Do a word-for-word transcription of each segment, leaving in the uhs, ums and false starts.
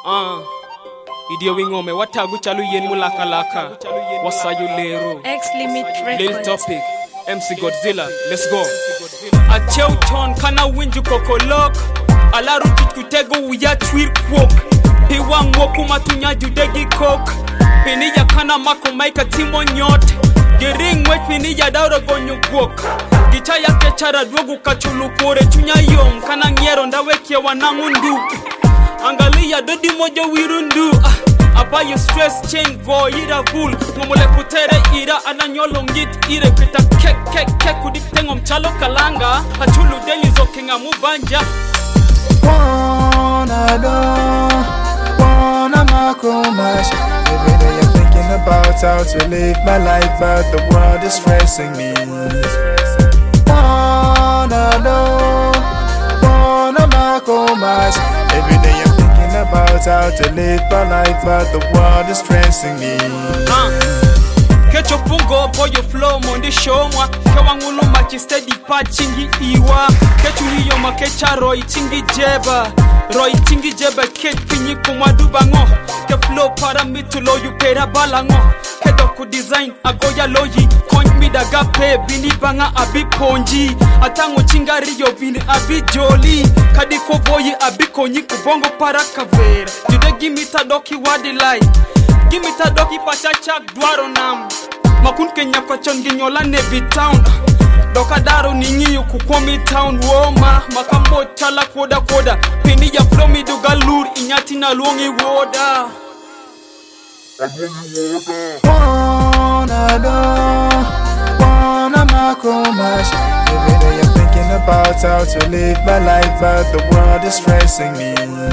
Ah, idio wingome watagu chalu yen mulaka laka. Wasayu lero. X-Limit Lil Records. topic. M C Godzilla. Let's go. A cheuton kana winju kokolok. Alaru kitkutego uya twir kwok. Piwa ngoku matunya judegi kok. Piniya kana mako maika timo nyote. Gering wech piniya daura gonyo kwok. Gicha yake chara dwogu kachulu kore. Chunya yom kana ngero ndawekia wanangundu. Angalia dodi moja wirundu. ah. Abayo stress chain go ira bull. Ngomole kutere ira ananyolo ngit ire. Pita kek kek kek kudiptengo mchalo kalanga. Achulu deli zokenga mubanja. Wanna do, wanna makomash. Every day I'm thinking about how to live my life, but the world is stressing me. Wanna do, wanna makomash. Every day I'm thinking about how to live my life, but the world is stressing me. Uh. Kecho pungo boyo flow mondi shomwa. Kewa ngulu machi steady pa chingi iwa. Kechu hiyo makecha roi chingi jeba. Roi chingi jeba kech pinyi kumadu bango. Ke flow para mitulo yu pera balango. Kedoku design agoya loyi. Konj midaga pe bini banga abi ponji. Atango chingari yo bini abi joli. Kadiko boyi abi konyi kubongo para kavera. Jude gimita doki wadi lai. Gimita doki pachachak dwaro nam. Makun kenya kwa chongi nyola nebi town. Doka daro ningi yu kukwami town. Woma makambo chala koda koda. Pini ya flomi duga lur inyati na luongi woda. Wanna do, wanna makomash. Every day I'm thinking about how to live my life, but the world is stressing me.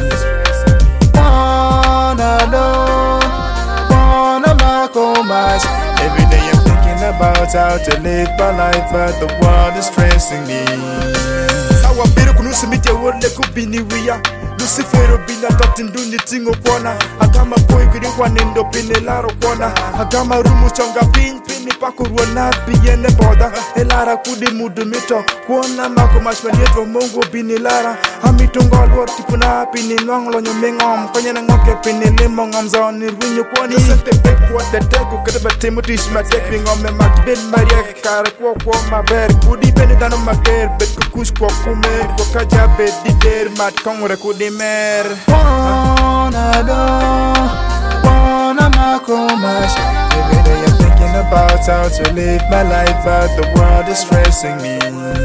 Wanna do, wanna makomash. Every day I'm thinking about how to live my life, but the world is stressing me. Sawa biru kunusu mite wole kubini wia. Lucifero bina tatindu ni tingo kwana. Agama boy kuri wanendo pini laro kwana. Agama rumu chonga pin pini pakurwa na biyene boda. Elara kudi mudu mito kwana mako mashmanieto mongo bini lara. Hamitungo alwar tipuna pini ngonglo nyumengom. Kwenye na ngoke pini limo ngomza nirwinyo kwani. Sente peku wate teku kataba timutish matek bingome matbin mariek kare kwa kwa maber. Kudi peni dano maker bet kukush kwa kumer. Kwa kaja bet dider mat kongre kudi mer. Wanna do, wanna makomash. Every day I'm thinking about how to live my life, but the world is stressing me.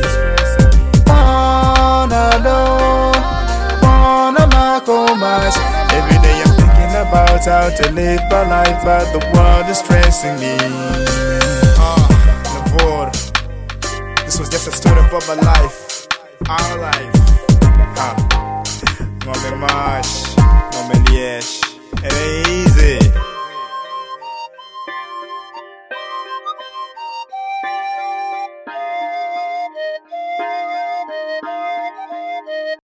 Wanna do, wanna makomash. Every day I'm thinking about how to live my life, but the world is stressing me. Ah, Navor. This was just a story about my life, our life. Ah.